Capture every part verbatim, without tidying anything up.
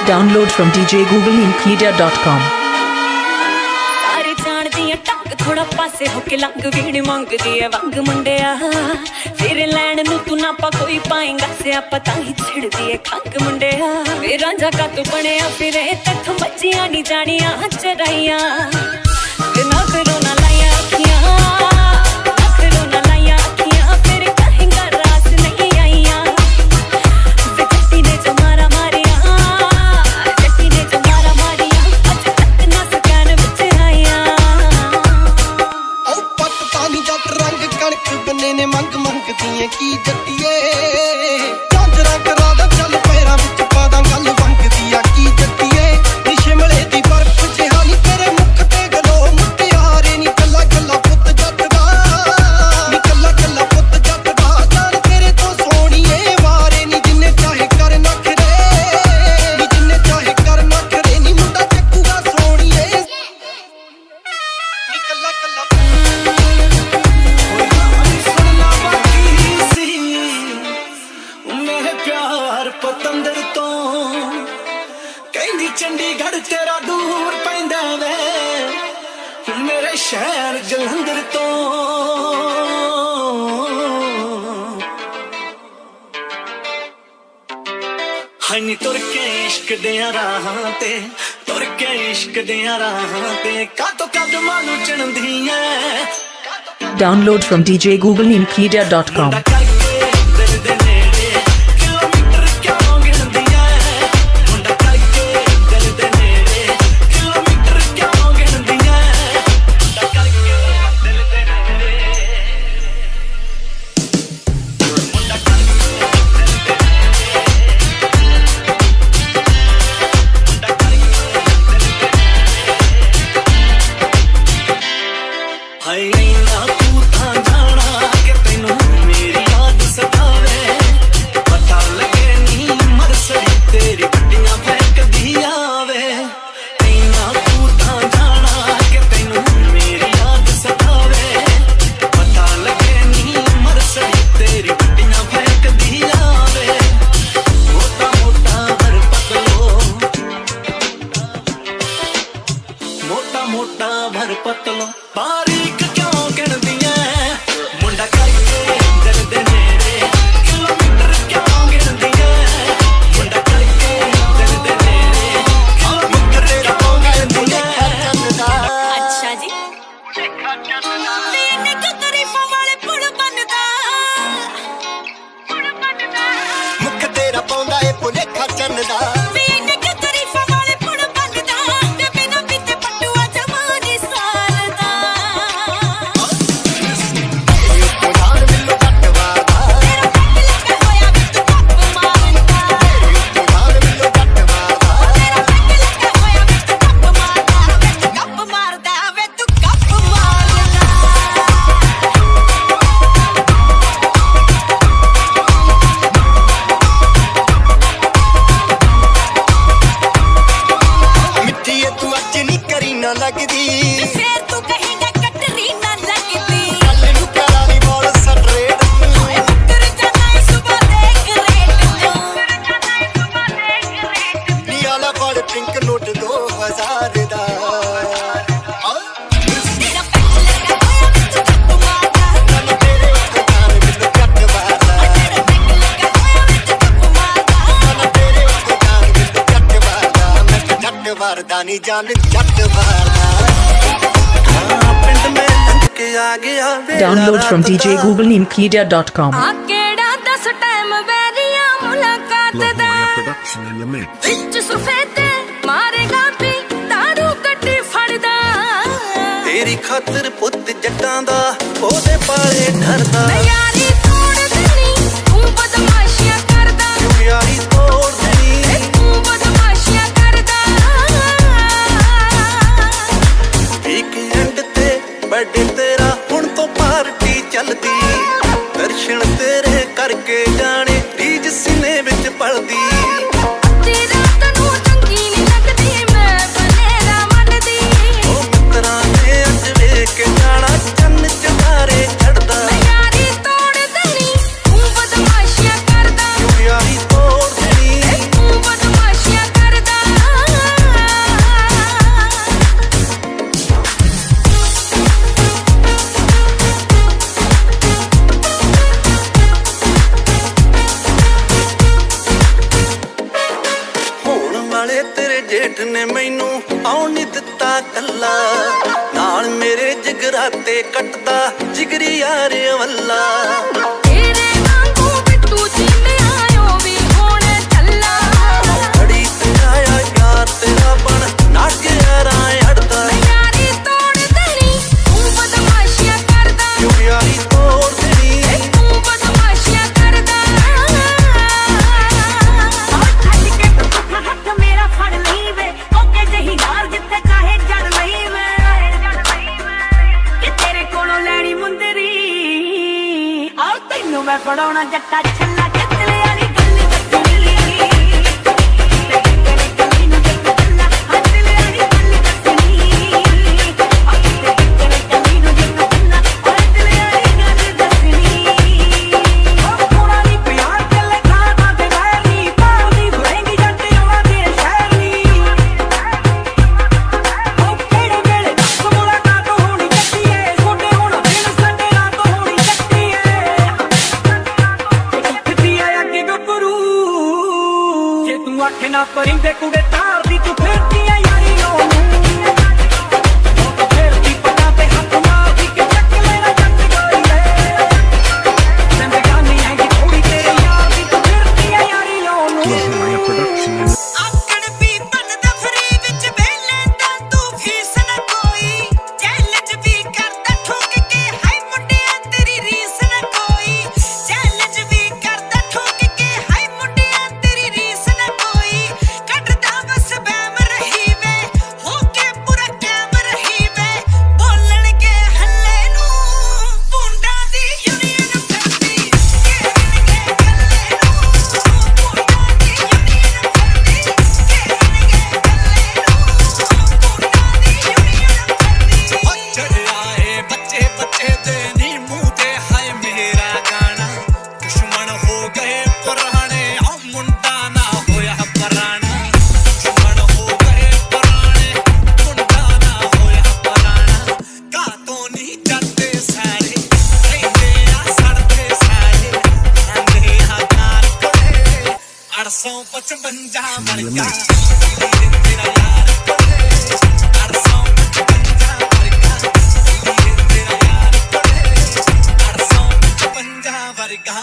Download from d j google media dot com. सारे जानदी है टंग थोड़ा पासे होके लंग वीण मंगदी है वंग मुंडिया फिर लैन नू तू ना पा कोई पाएंगा से आप पता ही छिड़दी है खंग मुंडिया वे रांझा का तू बनिया फिर तक बच्चियां नी जानियां चराइयां ते ना करो ना लाया अखियां ना करो ना लाया अखियां फिर कहेंगा रास नहीं आईयां वे जट्टी ने जो मारा मारिया जट्टी ने जो मारा मारिया अज तक ना सकैन विच आईयां ओ पत पानी जट रंग कणक बन्ने ने मंग मंगदी है की जट्टीए चांदरा करा दा चल पैरां विच पा दा गल वंगदी आ की जट्टीए नी शिमले दी बर्फ जिहानी तेरे मुख ते गलो मुटियारे नी कल्ला कल्ला पुੱਤ जट दा नी कल्ला कल्ला पुੱਤ जट दा जान तेरे तो सोहणीए वारे नी जिन्ने चाहे कर नखरे नी जिन्ने चाहे कर नखरे नी मुंडा ਚੱਕੂਗਾ सोहणीए नी कल्ला कल्ला पतंदर तो कहंदी चंडीगढ़ तेरा दूर पैंदा वे मेरे शहर जलंधर तो हनी तुर के इश्क दियां राहां ते तुर के इश्क दियां राहां ते कातो कदमां नू चढ़दी ऐ Download from d j google media dot com. मोटा भर पतलो बारीक क्यों कहंदी ऐ मुंडा करके दिल दे नेड़े किलोमीटर क्यों कहंदी ऐ मुंडा करके दिल दे नेड़े किलोमीटर क्यों कहंदी ऐ अच्छा जी तेने को तारीफां वाले पुल बनदा पुल बनदा मुख तेरा पाउंदा ए भुलेखा चन्नदा लगदी फिर तू कहेगा कटरीना लगदी कल नू करारी बोल स्ट्रेट कर जाना सुबह देख रेट सुबह देख रेट नियाला बड़ पिंक नोट दो हज़ार दा तेरा पैच लगा होया विच कप मारदा नन तेरे उत्ते जान विच कट मारदा तेरा पैच लगा होया विच कप मारदा नन तेरे उत्ते जान विच कट मारदा मैं जट मारदा नी जान जट मारदा Download from d j google media dot com. आ केड़ा दस टाइम वेरियां मुलाकात दा विच सफेद मारेगा भी दारू कट्टी फड़दा तेरी खातर पुੱਤ जट्टां दा ओदे पाले डरदा यारी तोड़ देनी तू बदमाशियां करदा यारी तोड़ देनी तू बदमाशियां करदा एक एंड ते बर्थडे तेरा हुण तो पार्टी चलदी दर्शन तेरे करके जाने रीज सीने विच पलदी तेरा तनु चंगी नहीं लगदी मैं बनेरा मनदी ओ मित्रा ने अज वेख जाना चन्न चुरारे चढ़दा यारी तोड़ देनी तू बदमाशियां करदा यारी तोड़ देनी तू बदमाशियां करदा ਦੇ ਤੇਰੇ ਜੇਠ ਨੇ ਮੈਨੂੰ ਆਉਣ ਨਹੀਂ ਦਿੱਤਾ ਕੱਲਾ ਨਾਲ ਮੇਰੇ ਜਿਗਰਾਤੇ ਕੱਟਦਾ ਜਿਗਰੀ ਯਾਰ ਵੱਲਾ ਤੇਰੇ ਵਾਂਗੂ ਬਿੱਟੂ ਚੀਲਿਆਇਓ ਵੀ ਹੁਣ ਚੱਲਾ ਬੜੀ ਤੇਰਾ ਯਾਰ ਤੇਰਾ ਬਣ ਨੱਗ ਯਾਰਾਂ ਅੜਦਾ ਯਾਰੀ ਤੋੜ ਦੇਣੀ ਤੂੰ ਬਦਮਾਸ਼ੀਆਂ ਕਰਦਾ ਕਿਉਂ ਯਾਰੀ ਤੋੜ ਦੇਣੀ ਤੂੰ ਬਦਮਾਸ਼ੀਆਂ ਕਰਦਾ ਔਰ ਛੱਡ ਕੇ ਪੁੱਠਾ ਹੱਥ ਮੇਰਾ ਫੜ ਲਈ ਵੇ ਓਕੇ ਜਹੀ ਯਾਰ ਜਿੱਥੇ ਚਾਹੇ ਜੜ ਲਈ ਵੇ ਕਿ ਤੇਰੇ ਕੋਲੋਂ ਲੈਣੀ ਮੁੰਦਰੀ ਆ ਤੈਨੂੰ ਮੈਂ ਫੜਾਉਣਾ ਜੱਟਾ ਛੱਲਾ ਕਿਤਲੇ ਵਾਲੀ ਗੱਲ ਦੱਸਣੀ ਤੇਰੇ ਗਲੀ ਨੂੰ ਜੱਟ ਛੱਲਾ ਹੱਥਲੇ ਵਾਲੀ ਗੱਲ ਦੱਸਣੀ ਆ ਤੇਰੇ ਗਲੀ ਨੂੰ ਜੱਟ ਛੱਲਾ ਹੱਥਲੇ ਵਾਲੀ ਗੱਲ ਦੱਸਣੀ ਉਹ ਥੋੜਾ ਨਹੀਂ ਪਿਆਰ ਚੱਲੇ ਖਾਣਾ ਤੇ ਵੈਲੀ ਪਾਉਂਦੀ ਫਰੇਂਗੀ ਜੱਟ ਆਉਣਾ ਦੇ ਸ਼ਹਿਰ ਨੀ ਉਹ ਕਿਹੜੇ ਵੇਲੇ ਦੱਸ ਮੁਲਾਕਾਤ ਹੋਣੀ ਜੱਟੀਏ ਛੋਟੇ ਹੁਣ ਦਿਨ ਸੰਡੇ ਰਾਤ ਹੋਣੀ ਜੱਟੀਏ ਕਿੱਥੇ ਆਇਆ ਕਿ ਗੱਭਰੂ ਜੇ ਤੂੰ ਆਖੇ ਨਾ ਪਰਿੰਦੇ ਕੁੜੇ ਤਾਰਦੀ ਤੂੰ ਫਿਰਦੀ ਆ ਯਾਰੀ ਨੂੰ ਫਿਰਦੀ ਪਟਾਂ ਤੇ ਹੱਥ ਮਾਰਦੀ ਕਿ ਚੱਕ ਲੈਣਾ ਜੱਟ ਗੋਰੀ ਵੇ ਜ਼ਿੰਦਗਾਨੀ ਹੈਗੀ ਥੋੜੀ ਤੇਰੇ ਯਾਰ ਦੀ ਤੂੰ ਫਿਰਦੀ ਆ ਯਾਰੀ ਨੂੰ ਆਕੜ ਵੀ ਬਣਦਾ ਫਰੀ ਵਿੱਚ ਵੇਲੇ ਤਾਂ ਤੂੰ ਫੀਸ ਨਾ ਕੋਈ ਚੈਲੰਜ ਵੀ ਕਰਦਾ ਠੋਕ ਕੇ ਹਾਈ ਮੁੰਡਿਆਂ ਤੇਰੀ ਰੀਸ ਨਾ ਕੋਈ ਚੈਲੰਜ ਵੀ ਕਰਦਾ ਠੋਕ ਕੇ ਹਾਈ ਮੁੰਡਿਆਂ ਤੇਰੀ ਰੀਸ ਨਾ ਕੋਈ ਕੱਢਦਾ ਬਸ ਬੈਮ ਰਹੀ ਵੇ ਹੋ ਕੇ ਪੂਰਾ ਕੈਮ ਰਹੀ ਵੇ ਬੋਲਣਗੇ ਹੱਲੇ ਨੂੰ ਪੁੰਡਾਂ ਦੀ ਯੂਨੀਅਨ ਫਿਰਦੀ ਕਹਿਣਗੇ ਗੱਲੇ ਨੂੰ ਪੁੰਡਾਂ ਦੀ ਯੂਨੀਅਨ ਫਿਰਦੀ ਕਹਿਣਗੇ ਗੱਲੇ ਨੂੰ ਪੁੰਡਾਂ ਦੀ ਯੂਨੀਅਨ ਫਿਰਦੀ ਚੜਾਏ ਬੱਚੇ ਬੱਚੇ ਦੇ ਨੀ ਮੂੰਹ ਤੇ ਹਾਏ ਮੇਰਾ ਗਾਣਾ ਦੁਸ਼ਮਣ ਹੋ ਗਏ ਪੁਰਾਣੇ ਆ ਮੁੰਡਾ ਨਾ ਹੋਇਆ ਪੁਰਾਣਾ ਦੁਸ਼ਮਣ ਹੋ ਗਏ ਪੁਰਾਣੇ ਮੁੰਡਾ ਨਾ ਹੋਇਆ ਪੁਰਾਣਾ ਕਾਤੋਂ ਨਹੀਂ ਜਾਂਦੇ ਸਾਰੇ ਰਹਿੰਦੇ ਆ ਸੜਦੇ ਸਾਰੇ ਆਂਦੇ ਆ ਗਾਰ ਕੋਲੇ ਅੱਠ ਸੌ ਪਚਵੰਜਾ ਵਰਗਾ ਤੇਰਾ ਯਾਰ ਕੋਲੇ ਅੱਠ ਸੌ ਪਚਵੰਜਾ ਵਰਗਾ ਤੇਰਾ ਯਾਰ ਕੋਲੇ ਅੱਠ ਸੌ ਪਚਵੰਜਾ ਵਰਗਾ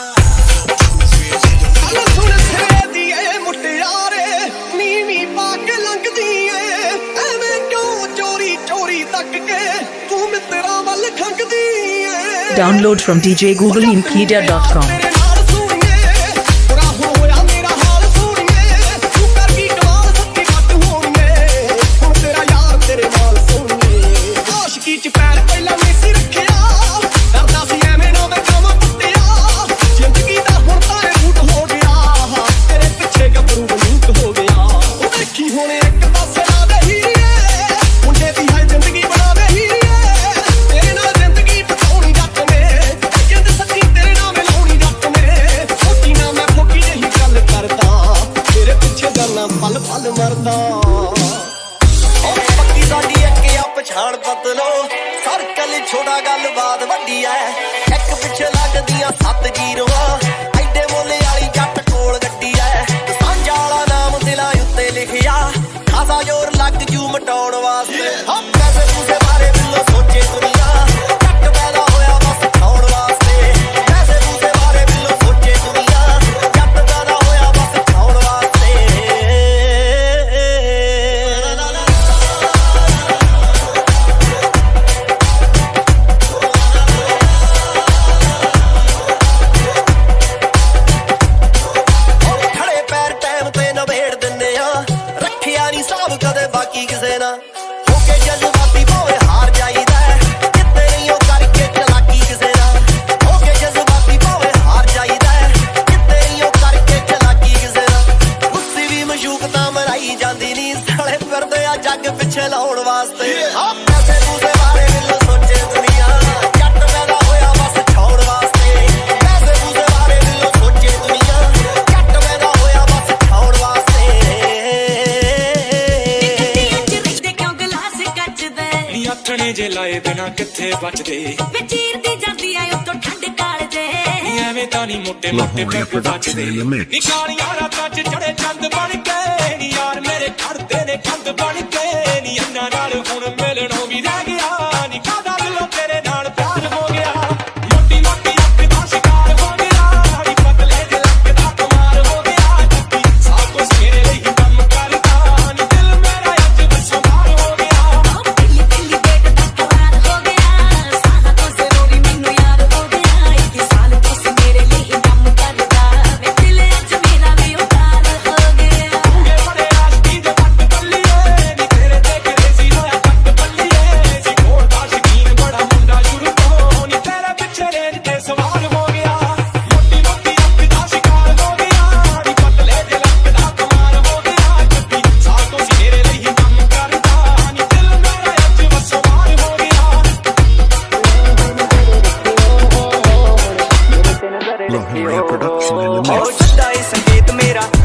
ਹਲ ਸੁਣ ਸਿਰੇ ਦੀ ਏ ਮੁਟਿਆਰੇ ਨੀਵੀਂ ਪਾ ਕੇ ਲੰਘਦੀ ਏ ਐਵੇਂ ਕਿਉਂ ਚੋਰੀ ਚੋਰੀ ਤੱਕ ਕੇ ਤੂੰ ਮਿੱਤਰਾਂ ਵੱਲ ਖੰਗਦੀ ਏ Download from d j google media dot com. ਤੇਰੇ ਨਾਲ ਸੋਹਣੀਏ ਬੁਰਾ ਹੋਇਆ ਮੇਰਾ ਹਾਲ ਸੋਹਣੀਏ ਤੂੰ ਕਰ ਗਈ ਕਮਾਲ ਸੱਚੀ ਵੱਟ ਹੋਣੀਏ ਹੁਣ ਤੇਰਾ ਯਾਰ ਤੇਰੇ ਨਾਲ ਸੋਹਣੀਏ ਆਸ਼ਕੀ ਚ ਪੈਰ ਪਹਿਲਾਂ ਨਹੀਂ ਸੀ ਰੱਖਿਆ ਡਰਦਾ ਸੀ ਐਵੇਂ ਨਾ ਮੈਂ ਕਾਵਾਂ ਪੁੱਟਿਆ ਜ਼ਿੰਦਗੀ ਦਾ ਹੁਣ ਤਾਂ ਇਹ ਰੂਟ ਹੋ ਗਿਆ ਤੇਰੇ ਪਿੱਛੇ ਗੱਭਰੂ ਬਲੂਟ ਹੋ ਗਿਆ ਉਹ ਦੇਖੀ ਹੁਣ ਇੱਕ ਪਾਸੇ ਨਾ ਦੇ ਹੀਰੀਏ ਮੁੰਡੇ ਦੀ ਹੈ ਜ਼ਿੰਦਗੀ ਬਣਾ ਦੇ ਹੀਰੀਏ ਤੇਰੇ ਨਾਲ ਜ਼ਿੰਦਗੀ ਬਤਾਉਣੀ ਜੱਟ ਨੇ ਜਿੰਦ ਸੱਚੀ ਤੇਰੇ ਨਾਲ ਮਿਲਾਉਣੀ ਜੱਟ ਨੇ ਸੋਚੀ ਨਾ ਮੈਂ ਫੋਕੀ ਜਿਹੀ ਗੱਲ ਕਰਦਾ ਤੇਰੇ ਪਿੱਛੇ ਜਾਨਾ ਪਲ ਪਲ ਮਰਦਾ ਉਹ ਪੱਕੀ ਸਾਡੀ ਅੱਗੇ ਆ ਪਛਾਣ ਬਦਲੋ ਸਰਕਲ ਛੋਟਾ ਗੱਲਬਾਤ ਵੱਡੀ ਐ ਇੱਕ ਪਿੱਛੇ ਲੱਗਦੀਆਂ ਸੱਤ ਜੀਰੋਆਂ ਐਡੇ ਮੋਲੇ ਵਾਲੀ ਜੱਟ ਕੋਲ ਗੱਡੀ ਐ ਸਾਂਝਾ ਵਾਲਾ ਨਾਮ ਦਿਲਾਂ ਉੱਤੇ ਲਿਖਿਆ ਖਾਸਾ ਜ਼ੋਰ ਲੱਗ ਜੂ ਮਟਾਉਣ ਵਾਸਤੇ ਹਾਂ ਪੈਸੇ ਪੂਸੇ ਬਾਰੇ ਬਿੱਲੋ ਸੋਚੇ ਦੁਨੀਆ ਜੱਟ ਪੈਦਾ ਹੋਇਆ ਬਸ ਖਾਉਣ ਵਾਸਤੇ ਪੈਸੇ ਪੂਸੇ ਬਾਰੇ ਬਿੱਲੋ ਸੋਚੇ ਦੁਨੀਆ ਜੱਟ ਪੈਦਾ ਹੋਇਆ ਬਸ ਖਾਉਣ ਵਾਸਤੇ ਖੜੇ ਪੈਰ ਟਾਈਮ ਤੇ ਨਵੇੜ ਦਿੰਦੇ ਆ ਰੱਖਿਆ ਨਹੀਂ ਸਾਬ ਕਦੇ ਬਾਕੀ ਕਿਸੇ ਨਾਲ ਹੋ ਕੇ ਜਜ਼ਬਾਤੀ ਭਾਵੇਂ ਹਾਰ ਜਾਈਦਾ ਕਿਤੇ ਨਹੀਂ ਉਹ ਕਰਕੇ ਚਲਾਕੀ ਕਿਸੇ ਨਾਲ ਹੋ ਕੇ ਜਜ਼ਬਾਤੀ ਭਾਵੇਂ ਹਾਰ ਜਾਈਦਾ ਕਿਤੇ ਨਹੀਂ ਉਹ ਕਰਕੇ ਚਲਾਕੀ ਕਿਸੇ ਨਾਲ ਗੁੱਸੇ ਵੀ ਮਸ਼ੂਕ ਤਾਂ ਮਰਾਈ ਜਾਂਦੀ ਨਹੀਂ ਸਾਲੇ ਫਿਰਦੇ ਆ ਜੱਗ ਪਿੱਛੇ ਲਾਉਣ ਵਾਸਤੇ ਆ ਪੈਸੇ ਪੂਸੇ ਬਾਰੇ ਬਿੱਲੋ ਸੋਚੇ ਦੁਨੀਆ ਜੱਟ ਪੈਦਾ ਹੋਇਆ ਬਸ ਛਾਉਣ ਵਾਸਤੇ ਪੈਸੇ ਪੂਸੇ ਬਾਰੇ ਬਿੱਲੋ ਸੋਚੇ ਦੁਨੀਆ ਜੱਟ ਪੈਦਾ ਹੋਇਆ ਬਸ ਖਾਉਣ ਵਾਸਤੇ ਗੱਡੀਆਂ ਚ ਰਹਿੰਦੇ ਕਿਉਂ ਗਲਾਸ ਕੱਚਦੇ ਨੀ ਆਥਣੇ ਜੇ ਲਾਏ ਬਿਨਾ ਕਿੱਥੇ ਬਚਦੇ ਵੇ ਚੀਰਦੀ ਜਾਂਦੀ ਆ ਉੱਤੋਂ ਠੰਡ ਕਾਲ ਜੇ ਨੀ ਐਵੇਂ ਤਾਂ ਨੀ ਮੋਟੇ ਮੋਟੇ ਪੈਗ ਬਚਦੇ ਨੀ ਕਾਲੀਆਂ ਰਾਤਾਂ ਚ ਚੜੇ ਚੰਦ ਬਣ ਕੇ ਨੀ ਯਾਰ ਮੇਰੇ ਘਰ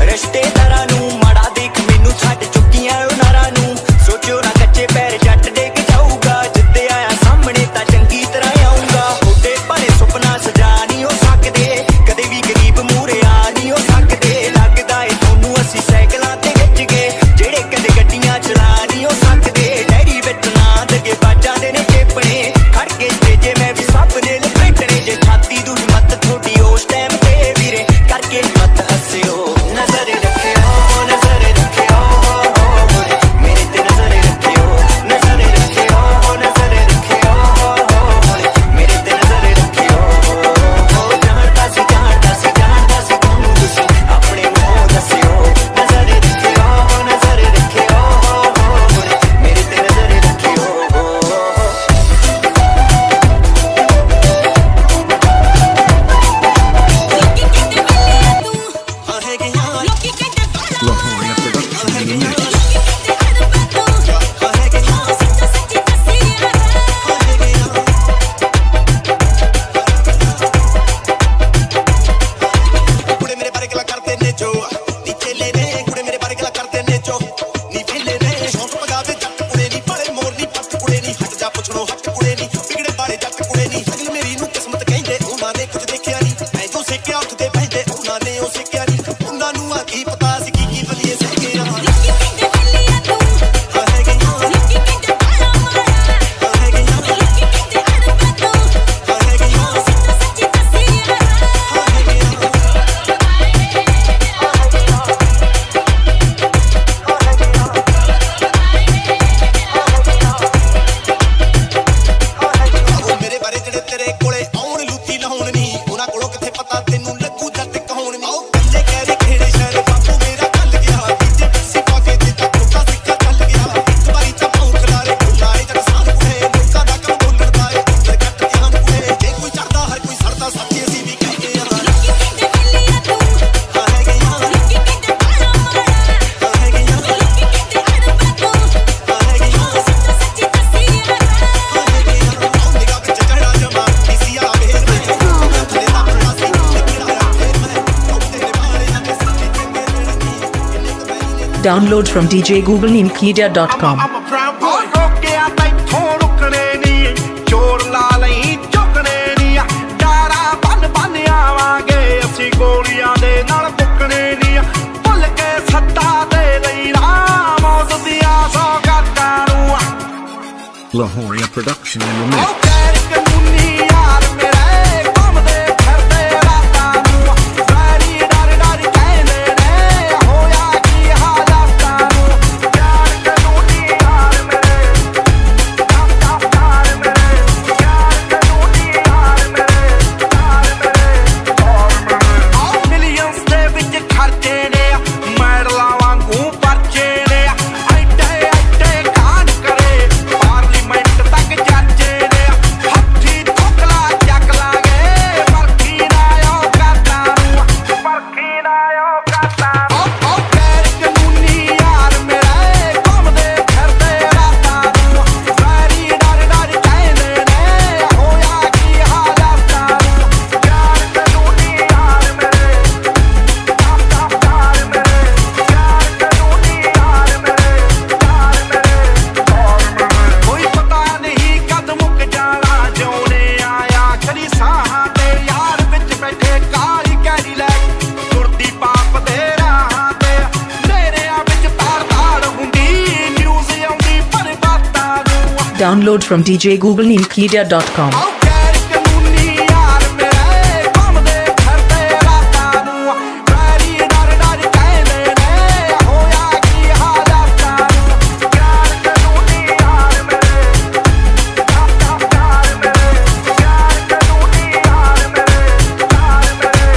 ਰਿਸ਼ਤੇਦਾਰਾਂ ਨੂੰ ਮਾੜਾ ਦੇਖ ਮੈਨੂੰ ਛੱਡ ਚੁੱਕੀਆਂ ਉਨਾਰਾਂ ਨੂੰ ਸੋਚੋ ਨਾ ਕੱਚੇ ਪੈਰ ਜੱਟ ਡਿੱਗ ਜਾਊਗਾ ਜਿੱਦੇ ਆਇਆ ਸਾਹਮਣੇ ਤਾਂ ਚੰਗੀ ਤਰ੍ਹਾਂ ਆਊਂਗਾ ਉਹਦੇ ਭਰੇ ਸੁਪਨਾ ਸਜਾ ਨਹੀਂ ਹੋ ਸਕਦੇ ਕਦੇ ਵੀ ਗਰੀਬ ਮੂਹਰੇ ਆ ਨਹੀਂ ਹੋ ਸਕਦੇ ਲੱਗਦਾ ਏ ਤੁਹਾਨੂੰ ਅਸੀਂ ਸਾਈਕਲਾਂ ਤੇ ਖਿੱਚ ਗਏ ਜਿਹੜੇ ਕਦੇ ਗੱਡੀਆਂ ਚਲਾ ਨਹੀਂ ਹੋ ਸਕਦੇ ਡੈਰੀ ਵਿੱਚ ਨਾ ਲੱਗੇ ਬਾਜਾਂ ਦੇ ਨੇ ਚੇਪਣੇ ਖੜ ਕੇ ਸਟੇਜੇ ਮੈਂ ਵੀ ਸਭ ਨੇ ਲਪੇਟਣੇ ਜੇ ਛਾਤੀ ਦੂ ਹਿੰਮਤ ਥੋੜੀ ਉਸ ਟਾਈਮ ਤੇ ਵੀਰੇ ਕਰਕੇ ਮਤ ਹੱਸਿਓ ਨਜ਼ਰ ਰੱਖਿਓ ਨਜ਼ਰ ਰੱਖਿਓ ਮੇਰੇ ਤੇ ਨਜ਼ਰ ਰੱਖਿਓ ਨਜ਼ਰ ਰੱਖਿਓ ਨਜ਼ਰ ਰੱਖਿਓ ਮੇਰੇ ਤੇ ਨਜ਼ਰ ਰੱਖਿਓ ਜਾਣਦਾ ਸੀ ਜਾਣਦਾ ਸੀ ਜਾਣਦਾ ਸੀ ਤੁਹਾਨੂੰ ਤੁਸੀਂ ਆਪਣੇ ਮੂੰਹ ਦੱਸਿਓ ਨਜ਼ਰ ਰੱਖਿਓ ਨਜ਼ਰ ਰੱਖਿਓ ਮੇਰੇ ਤੇ ਨਜ਼ਰ ਰੱਖਿਓ ਕੁੜੇ ਮੇਰੇ ਬਾਰੇ ਗੱਲਾਂ ਕਰਦੇ ਨੇ ਜੋ ਨੀ ਚੇਲੇ ਨੇ ਕੁੜੇ ਮੇਰੇ ਬਾਰੇ ਗੱਲਾਂ ਕਰਦੇ ਨੇ ਜੋ ਨੀ ਵੇਲੇ ਨੇ ਸ਼ੌਂਕ ਪਗਾਵੇ ਜੱਟ ਕੁੜੇ ਨੀ ਬੜੇ ਮੋਰ ਨੀ ਪੱਟ ਕੁੜੇ ਨੀ ਹਟ ਜਾ ਪੁੱਛਣੋ ਹੱਟ ਕੁੜੇ ਨੀ ਵਿਗੜੇ ਬਾਰੇ ਜੱਟ ਕੁੜੇ ਨੀ ਅਗਲ ਮੇਰੀ ਨੂੰ ਕਿਸਮਤ ਕਹਿੰਦੇ ਉਹਨਾਂ ਨੇ ਕੁਝ ਦੇਖਿਆ ਨੀ ਐ ਜੋ ਸਿੱਕਿਆ ਉੱਠਦੇ ਬਹਿੰਦੇ ਉਹਨਾਂ ਨੇ ਉਹ ਸਿੱਕਿਆ ਨੀ ਉਹਨਾਂ ਨੂੰ ਆ ਕੀ ਪਤਾ ਸੀ ਕੀ ਕੀ ਬਲੀਏ ਸਹਿ ਗਿਆ ਮੇਰੇ ਬਾਰੇ ਜਿਹੜੇ ਤੇਰੇ ਕੋਲੇ ਆਉਣ ਲੂਤੀ ਲਾਉਣ ਨੀ ਉਹਨਾਂ ਕੋਲੋਂ ਕਿੱਥੇ ਪਤਾ ਤੈਨੂੰ ਲੱਗੂ ਜੱਟ ਕੌਣ ਨੀ ਆਓ ਕੱਲੇ ਕਹਿ ਦੇ ਖੇੜੇ ਸ਼ਹਿਰ ਬਾਪੂ ਮੇਰਾ ਚੱਲ ਗਿਆ ਤੀਜੇ ਪਿੱਛੇ ਪਾ ਕੇ ਜਿੱਦਾਂ ਕੋਟਾ ਸਿੱਕਾ ਚੱਲ ਗਿਆ ਇੱਕ ਵਾਰੀ ਤਾਂ ਪਾਉ ਖਲਾਰੇ ਖੁੱਲਾਏ ਜੱਟ ਸਾਨ ਕੁੜੇ ਲੋਕਾਂ ਦਾ ਕੰਮ ਬੋਲਣ ਦਾ ਏ ਉੱਧਰ ਘੱਟ ਧਿਆਨ ਕੁੜੇ ਜੇ ਕੋਈ ਚੜਦਾ ਹਰ ਕੋਈ ਸੜਦਾ ਸੱਚੇ ਅਸੀਂ ਵੀ ਕਹਿੰਦੇ ਆ ਹਾਂ ਹੈਗੇ ਆ ਹਾਂ ਹੈਗੇ ਆ Download from d j google inkidia dot com. I'm a proud boy. ਰੋਕਿਆ ਤੈਥੋਂ ਰੁਕਣੇ ਨੀ ਚੋਰ ਲਾ ਲਈ ਝੁਕਣੇ ਨੀ ਡਾਰਾ ਬੰਨ ਬੰਨ ਆਵਾਂਗੇ ਅਸੀਂ ਗੋਲੀਆਂ ਦੇ ਨਾਲ ਬੁੱਕਣੇ ਨੀ ਭੁੱਲ ਕੇ ਸੱਤਾ ਦੇ ਲਈ ਰਾਮ ਮੌਤ ਦੀਆਂ ਸੌਗਾਤਾਂ ਨੂੰ Lahoria production and remix. ਆਓ ਗੈਰ ਕਾਨੂੰਨੀ ਯਾਰ ਮੇਰੇ ਘੁੰਮਦੇ ਫਿਰਦੇ ਰਾਤਾਂ ਨੂੰ ਵੈਰੀ ਡਰ ਡਰ ਕਹਿੰਦੇ ਨੇ ਹੋਇਆ ਕੀ ਹਾਲਾਤਾਂ ਨੂੰ ਗੈਰ ਕਾਨੂੰਨੀ ਯਾਰ ਮੇਰੇ ਕੰਮ ਕੰਮ ਯਾਰ ਮੇਰੇ ਗੈਰ ਕਾਨੂੰਨੀ ਯਾਰ ਮੇਰੇ ਯਾਰ ਮੇਰੇ ਆਓ ਮਿਲੀਅਨਸ ਦੇ ਵਿੱਚ ਖਰਚੇ ਨੇ ਮੈਡਲਾਂ ਵਾਂਗੂ ਪਰਚੇ ਨੇ ਐਡੇ ਐਡੇ ਕਾਂਡ ਕਰੇ ਪਾਰਲੀਮੈਂਟ ਤੱਕ ਚਰਚੇ ਨੇ ਹੱਥੀ ਠੋਕਲਾ ਚੱਕ ਲਾਂਗੇ ਪਰਖੀ ਨਾ ਉਹ ਕਰਦਾ ਨੂੰ ਪਰਖੀ ਨਾ ਉਹ ਕਰਦਾ ਓ ਓ ਗੈਰ ਕਾਨੂੰਨੀ ਯਾਰ ਮੇਰੇ ਘੁੰਮਦੇ ਫਿਰਦੇ ਰਾਤਾਂ ਨੂੰ ਵੈਰੀ ਡਰ ਡਰ ਕਹਿੰਦੇ ਨੇ ਹੋਇਆ ਕੀ ਹਾਲਾਤਾਂ ਨੂੰ ਗੈਰ ਕਾਨੂੰਨੀ ਯਾਰ ਮੇਰੇ ਕੰਮ ਕੰਮ ਯਾਰ ਮੇਰੇ ਗੈਰ ਕਾਨੂੰਨੀ ਯਾਰ ਮੇਰੇ ਯਾਰ ਮੇਰੇ ਕੋਈ ਪਤਾ ਨਹੀਂ ਕਦ ਮੁੱਕ ਜਾਣਾ ਜਿਉਣੇ ਆਇਆ ਕਦੀ ਸਾਹਾਂ ਤੇ ਯਾਰ ਵਿੱਚ ਬੈਠੇ ਕਾਲੀ ਕੈਰੀ ਲੈ ਤੁਰਦੀ ਪਾਪ ਦੇ ਰਾਹਾਂ ਤੇ ਨੇਰਿਆਂ ਵਿੱਚ ਤਾਰ ਤਾਰ ਹੁੰਦੀ ਨਿਊਜ਼ ਆਉਂਦੀ ਪਰ ਬਾਤਾਂ ਨੂੰ Download from d j google inkidia dot com. ਆਓ ਗੈਰ ਕਾਨੂੰਨੀ ਯਾਰ ਮੇਰੇ ਘੁੰਮਦੇ ਫਿਰਦੇ ਰਾਤਾਂ ਨੂੰ ਵੈਰੀ ਡਰ ਡਰ ਕਹਿੰਦੇ ਨੇ ਹੋਇਆ ਕੀ ਹਾਲਾਤਾਂ ਨੂੰ ਗੈਰ ਕਾਨੂੰਨੀ ਯਾਰ ਮੇਰੇ ਕੰਮ ਕੰਮ ਯਾਰ ਮੇਰੇ ਗੈਰ ਕਾਨੂੰਨੀ ਯਾਰ ਮੇਰੇ ਯਾਰ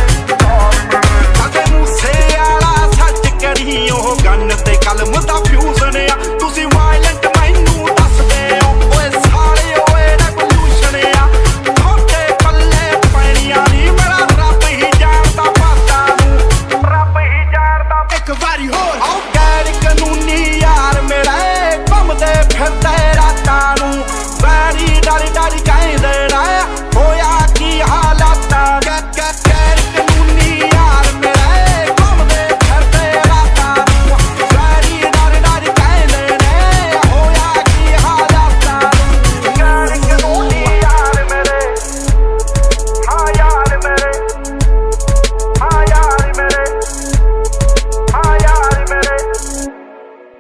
ਮੇਰੇ ਕਦੇ ਮੂਸੇ ਵਾਲਾ ਸੱਚ ਕਰੀ ਉਹ ਗੰਨ ਤੇ ਕਲਮ ਦਾ ਫਿਊਜ਼ਨ ਆ ਤੁਸੀਂ ਵਾਇਲੈਂਟ ਮੈਨੂੰ ਦੱਸਦੇ ਹੋ ਓਏ ਸਾਲੇ ਓਏ ਰੈਵੋਲੂਸ਼ਨ ਆ ਤੁਹਾਡੇ ਪੱਲੇ ਪੈਣੀਆਂ ਨੀ ਮੇਰਾ ਰੱਬ ਹੀ ਜਾਣਦਾ ਬਾਤਾਂ ਨੂੰ ਰੱਬ ਹੀ ਜਾਣਦਾ ਇੱਕ ਵਾਰੀ ਹੋਰ ਆਓ ਗੈਰ ਕਾਨੂੰਨੀ ਯਾਰ ਮੇਰੇ ਘੁੰਮਦੇ ਫਿਰਦੇ ਰਾਤਾਂ ਨੂੰ ਵੈਰੀ ਡਰ ਡਰ ਕਹਿੰਦੇ ਨੇ ਹੋਇਆ ਕੀ ਹਾਲਾਤਾਂ ਗੈ- ਗੈ- ਗੈਰ ਕਾਨੂੰਨੀ ਯਾਰ ਮੇਰੇ ਘੁੰਮਦੇ ਫਿਰਦੇ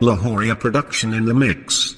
Lahoria production in the mix.